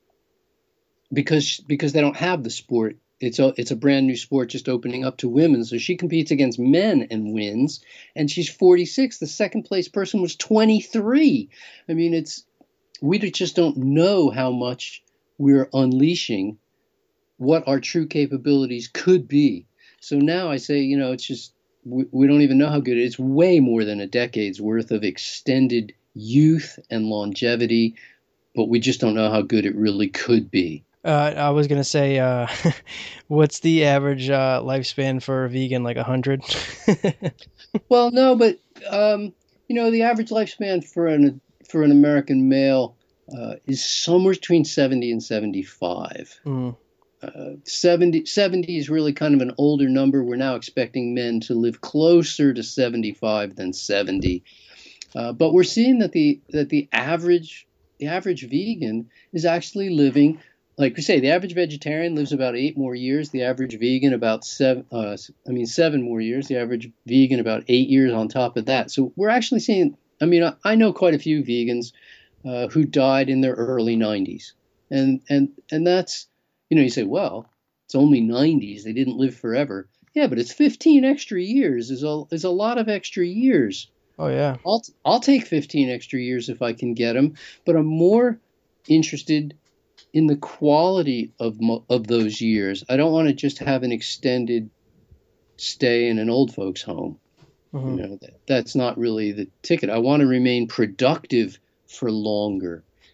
[SPEAKER 3] because because they don't have the sport. It's a, it's a brand new sport just opening up to women. So she competes against men and wins. And she's forty-six. The second place person was twenty-three. I mean, it's we just don't know how much we're unleashing, what our true capabilities could be. So now I say, you know, it's just we, we don't even know how good it is. It's way more than a decade's worth of extended youth and longevity, but we just don't know how good it really could be.
[SPEAKER 1] Uh, I was gonna say, uh, what's the average uh, lifespan for a vegan? Like a hundred?
[SPEAKER 3] Well, no, but um, you know, the average lifespan for an for an American male uh, is somewhere between seventy and seventy-five. Mm. Uh, seventy, seventy is really kind of an older number. We're now expecting men to live closer to seventy-five than seventy. Uh, but we're seeing that the that the average the average vegan is actually living. Like we say, the average vegetarian lives about eight more years. The average vegan about seven, uh, I mean, seven more years. The average vegan about eight years on top of that. So we're actually seeing, I mean, I, I know quite a few vegans uh, who died in their early nineties. And, and, and that's, you know, you say, well, it's only nineties. They didn't live forever. Yeah, but it's fifteen extra years is a, is a lot of extra years.
[SPEAKER 1] Oh, yeah.
[SPEAKER 3] I'll, I'll take fifteen extra years if I can get them, but I'm more interested in the quality of of those years. I don't want to just have an extended stay in an old folks home. Mm-hmm. You know, that, that's not really the ticket. I want to remain productive for longer.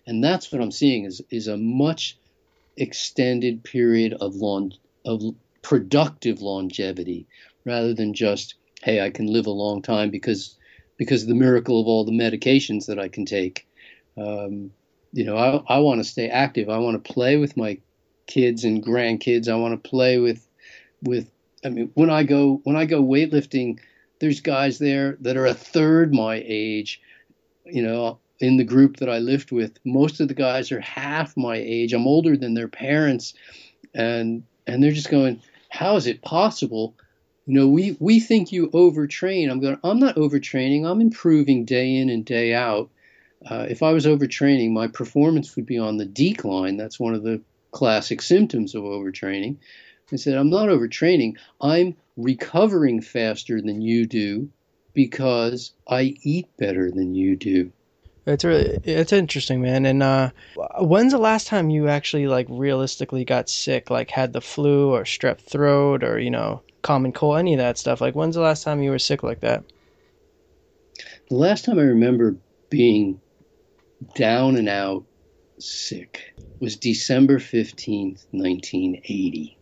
[SPEAKER 3] And that's what I'm seeing is is a much extended period of long of productive longevity rather than just, hey, I can live a long time because because of the miracle of all the medications that I can take. Um, you know, I, I want to stay active. I want to play with my kids and grandkids. I want to play with with. I mean, when I go when I go weightlifting, there's guys there that are a third my age. You know, in the group that I lift with, most of the guys are half my age. I'm older than their parents, and and they're just going, how is it possible? You know, we we think you overtrain. I'm going, I'm not overtraining. I'm improving day in and day out. Uh, if I was overtraining, my performance would be on the decline. That's one of the classic symptoms of overtraining. I said, I'm not overtraining. I'm recovering faster than you do because I eat better than you do.
[SPEAKER 1] It's really it's interesting, man. And uh, when's the last time you actually like realistically got sick, like had the flu or strep throat or you know common cold, any of that stuff? Like when's the last time you were sick like that?
[SPEAKER 3] The last time I remember being down and out sick was December fifteenth, nineteen eighty.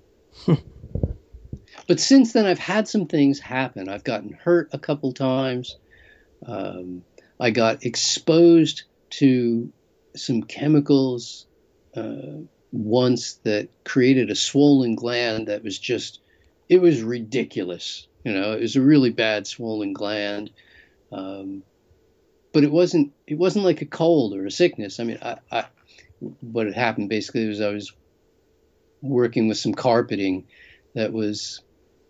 [SPEAKER 3] But since then, I've had some things happen. I've gotten hurt a couple times. Um, I got exposed to some chemicals uh, once that created a swollen gland that was just, it was ridiculous. You know, it was a really bad swollen gland. Um, but it wasn't, it wasn't like a cold or a sickness. I mean, I, I, what had happened basically was I was working with some carpeting that was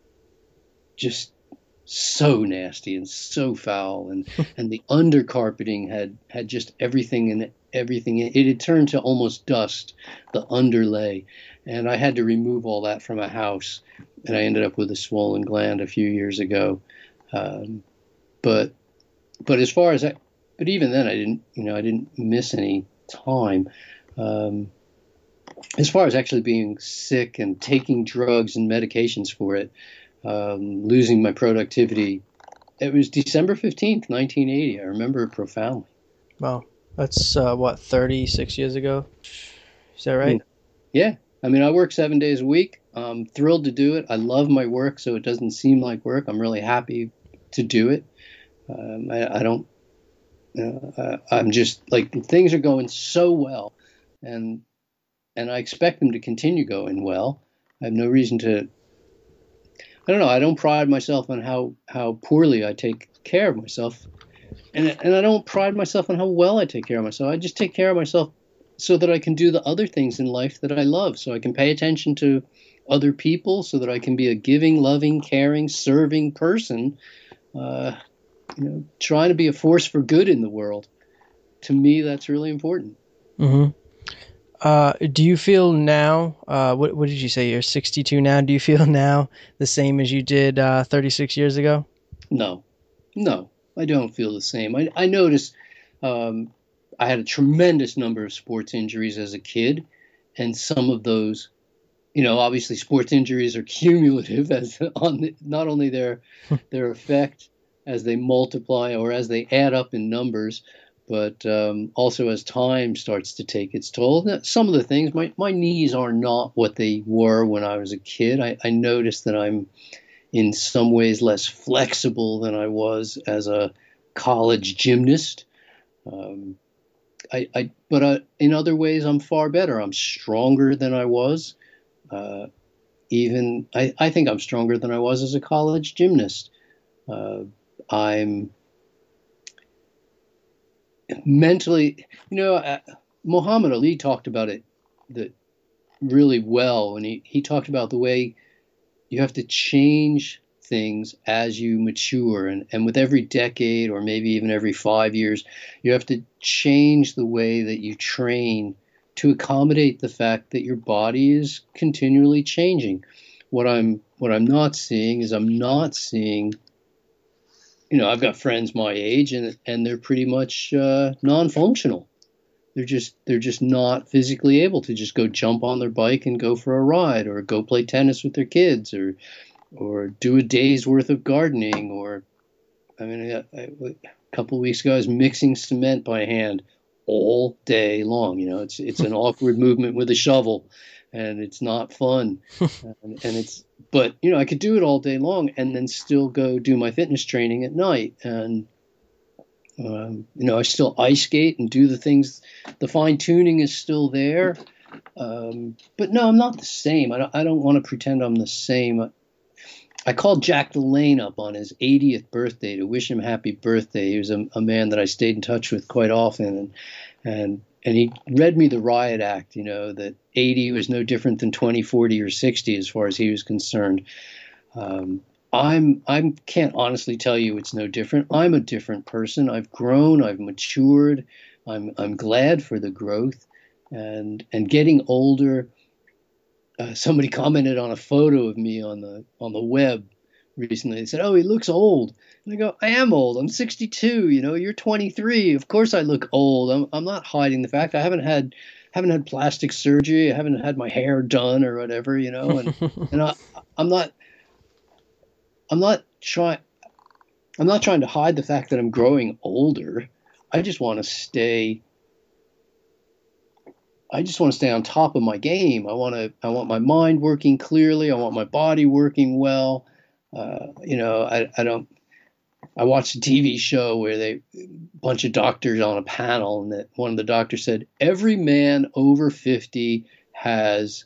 [SPEAKER 3] just so nasty and so foul, and and the under carpeting had had just everything in it, everything in it. It had turned to almost dust, the underlay, and I had to remove all that from a house, and I ended up with a swollen gland a few years ago. Um, but but as far as I, but even then I didn't, you know, I didn't miss any time. Um, as far as actually being sick and taking drugs and medications for it, um, losing my productivity, it was December fifteenth, nineteen eighty. I remember it profoundly.
[SPEAKER 1] Wow, that's uh, what thirty-six years ago. Is that
[SPEAKER 3] I
[SPEAKER 1] right?
[SPEAKER 3] mean, yeah. I mean, I work seven days a week. I'm thrilled to do it. I love my work, so it doesn't seem like work. I'm really happy to do it. Um, I, I don't, you know, uh, I'm just like, things are going so well, and and I expect them to continue going well. I have no reason to, I don't know. I don't pride myself on how, how poorly I take care of myself. And, and I don't pride myself on how well I take care of myself. I just take care of myself so that I can do the other things in life that I love. So I can pay attention to other people, so that I can be a giving, loving, caring, serving person, uh, you know, trying to be a force for good in the world. To me, that's really important.
[SPEAKER 1] Mm-hmm. Uh, do you feel now, uh, what, what did you say? You're sixty-two now. Do you feel now the same as you did uh, thirty-six years ago?
[SPEAKER 3] No, no, I don't feel the same. I, I noticed um, I had a tremendous number of sports injuries as a kid, and some of those, you know, obviously sports injuries are cumulative as on the, not only their their effect as they multiply or as they add up in numbers, but um, also as time starts to take its toll. Some of the things, my, my knees are not what they were when I was a kid. I, I noticed that I'm in some ways less flexible than I was as a college gymnast. Um, I, I, but uh, in other ways, I'm far better. I'm stronger than I was. Uh, even I, I think I'm stronger than I was as a college gymnast. Uh, I'm mentally, you know, uh, Muhammad Ali talked about it that really well when he, he talked about the way you have to change things as you mature, and, and with every decade or maybe even every five years, you have to change the way that you train to accommodate the fact that your body is continually changing. What I'm what I'm not seeing is I'm not seeing, you know, I've got friends my age, and and they're pretty much uh, non-functional. They're just they're just not physically able to just go jump on their bike and go for a ride, or go play tennis with their kids, or or do a day's worth of gardening. Or I mean, I, I, a couple of weeks ago, I was mixing cement by hand all day long. You know, it's it's an awkward movement with a shovel, and it's not fun. and, and it's but you know I could do it all day long and then still go do my fitness training at night. And um, you know I still ice skate and do the things. The fine tuning is still there. Um, but no, I'm not the same. I don't, I don't want to pretend I'm the same. I called Jack LaLanne up on his eightieth birthday to wish him happy birthday. He was a, a man that I stayed in touch with quite often, and and and he read me the riot act. You know that eighty was no different than twenty, forty, or sixty as far as he was concerned. Um, I'm I can't honestly tell you it's no different. I'm a different person. I've grown. I've matured. I'm I'm glad for the growth, and and getting older. Uh, somebody commented on a photo of me on the on the web recently. They said, "Oh, he looks old." And I go, "I am old. I'm sixty-two. You know, you're twenty-three. Of course, I look old. I'm I'm not hiding the fact. I haven't had haven't had plastic surgery. I haven't had my hair done or whatever. You know, and and I, I'm not I'm not trying I'm not trying to hide the fact that I'm growing older. I just want to stay." I just want to stay on top of my game. I want to. I want my mind working clearly. I want my body working well. Uh, you know, I, I don't. I watched a T V show where they, a bunch of doctors on a panel, and that one of the doctors said every man over fifty has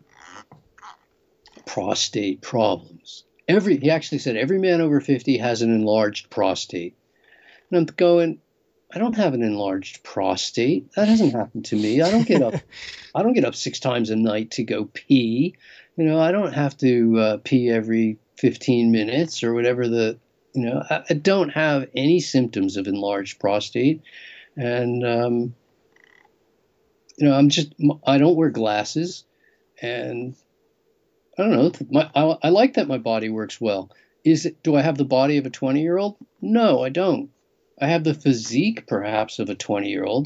[SPEAKER 3] prostate problems. Every he actually said every man over fifty has an enlarged prostate, and I'm going. I don't have an enlarged prostate. That hasn't happened to me. I don't get up. I don't get up six times a night to go pee. You know, I don't have to uh, pee every fifteen minutes or whatever the. You know, I, I don't have any symptoms of enlarged prostate, and um, you know, I'm just. I don't wear glasses, and I don't know. My, I, I like that my body works well. Is it? Do I have the body of a twenty-year-old? No, I don't. I have the physique, perhaps, of a twenty-year-old,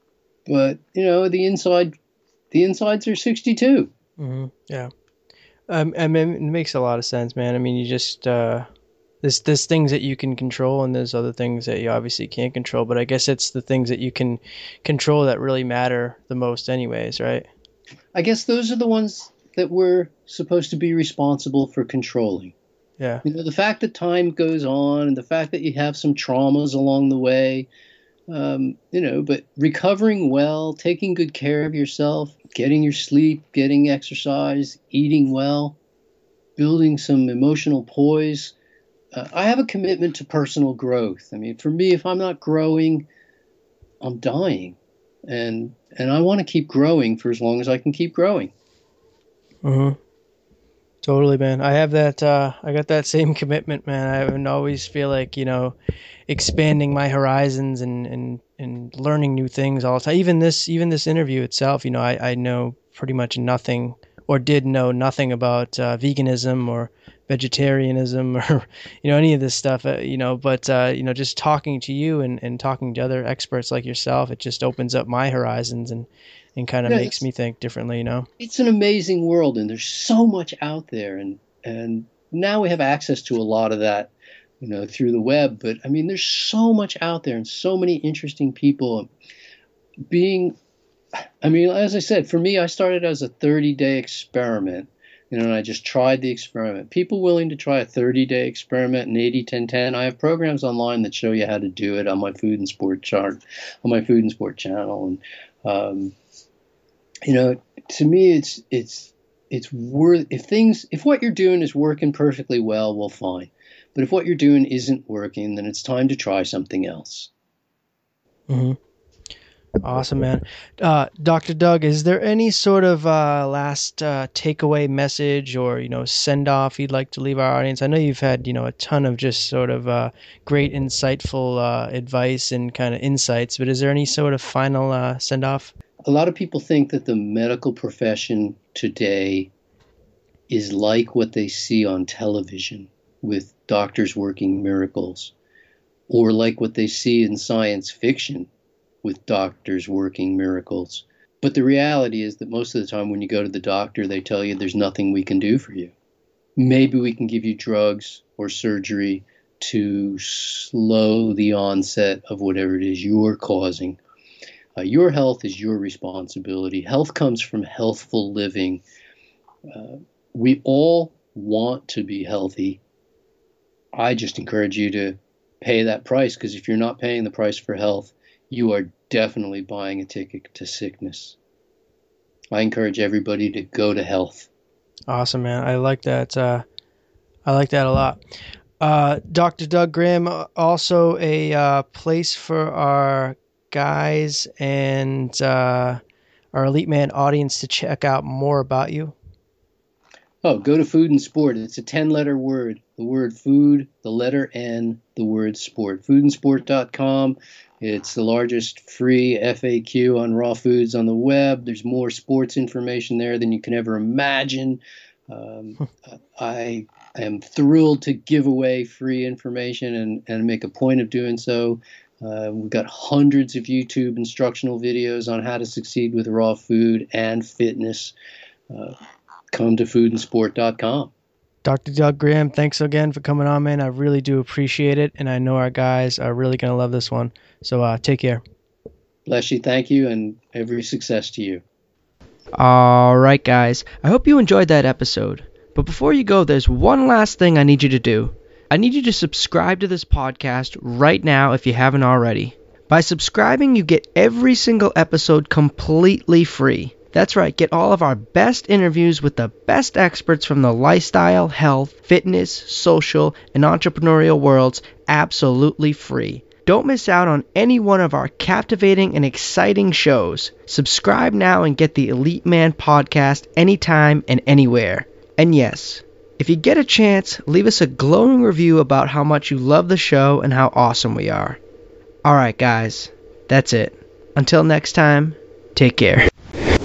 [SPEAKER 3] but you know, the inside, the insides are sixty-two.
[SPEAKER 1] Mm-hmm. Yeah, um, I mean, it makes a lot of sense, man. I mean, you just uh, there's there's things that you can control, and there's other things that you obviously can't control. But I guess it's the things that you can control that really matter the most, anyways, right?
[SPEAKER 3] I guess those are the ones that we're supposed to be responsible for controlling.
[SPEAKER 1] Yeah.
[SPEAKER 3] You know, the fact that time goes on and the fact that you have some traumas along the way, um, you know, but recovering well, taking good care of yourself, getting your sleep, getting exercise, eating well, building some emotional poise. Uh, I have a commitment to personal growth. I mean, for me, if I'm not growing, I'm dying. And, and I want to keep growing for as long as I can keep growing.
[SPEAKER 1] Mm-hmm. Totally, man. I have that, uh, I got that same commitment, man. I always feel like, you know, expanding my horizons and, and, and learning new things all the time. Even this, even this interview itself, you know, I, I know pretty much nothing or did know nothing about uh, veganism or vegetarianism or, you know, any of this stuff, uh, you know, but, uh, you know, just talking to you and, and talking to other experts like yourself, it just opens up my horizons and, and kind of
[SPEAKER 3] Yeah,
[SPEAKER 1] makes me think differently, you know?
[SPEAKER 3] It's an amazing world, and there's so much out there, and and now we have access to a lot of that, you know, through the web. But I mean, there's so much out there, and so many interesting people. Being, I mean, as I said, for me, I started as a thirty-day experiment, you know, and I just tried the experiment. People willing to try a thirty-day experiment in eighty ten ten. I have programs online that show you how to do it on my Food and Sport chart, on my Food and Sport channel, and um, you know, to me, it's it's it's worth if things if what you're doing is working perfectly well, well, fine. But if what you're doing isn't working, then it's time to try something else.
[SPEAKER 1] Mm-hmm. Awesome, man. Uh, Doctor Doug, is there any sort of uh, last uh, takeaway message or, you know, send off you'd like to leave our audience? I know you've had, you know, a ton of just sort of uh, great, insightful uh, advice and kind of insights, but is there any sort of final uh, send off?
[SPEAKER 3] A lot of people think that the medical profession today is like what they see on television with doctors working miracles, or like what they see in science fiction with doctors working miracles. But the reality is that most of the time when you go to the doctor, they tell you there's nothing we can do for you. Maybe we can give you drugs or surgery to slow the onset of whatever it is you're causing. Uh, your health is your responsibility. Health comes from healthful living. Uh, we all want to be healthy. I just encourage you to pay that price, because if you're not paying the price for health, you are definitely buying a ticket to sickness. I encourage everybody to go to health.
[SPEAKER 1] Awesome, man. I like that. Uh, I like that a lot. Uh, Doctor Doug Graham, also a uh, place for our guys and uh, our Elite Man audience to check out more about you.
[SPEAKER 3] Oh, go to Food and Sport. It's a ten-letter word. The word food, the letter N, the word sport. food and sport dot com. It's the largest free F A Q on raw foods on the web. There's more sports information there than you can ever imagine. Um, I am thrilled to give away free information and, and make a point of doing so. Uh, we've got hundreds of YouTube instructional videos on how to succeed with raw food and fitness. Uh, come to food and sport dot com.
[SPEAKER 1] Doctor Doug Graham, thanks again for coming on, man. I really do appreciate it, and I know our guys are really going to love this one. So uh, take care.
[SPEAKER 3] Bless you, thank you, and every success to you.
[SPEAKER 2] All right, guys. I hope you enjoyed that episode. But before you go, there's one last thing I need you to do. I need you to subscribe to this podcast right now if you haven't already. By subscribing, you get every single episode completely free. That's right, get all of our best interviews with the best experts from the lifestyle, health, fitness, social, and entrepreneurial worlds absolutely free. Don't miss out on any one of our captivating and exciting shows. Subscribe now and get the Elite Man podcast anytime and anywhere. And yes, if you get a chance, leave us a glowing review about how much you love the show and how awesome we are. Alright guys, that's it. Until next time, take care.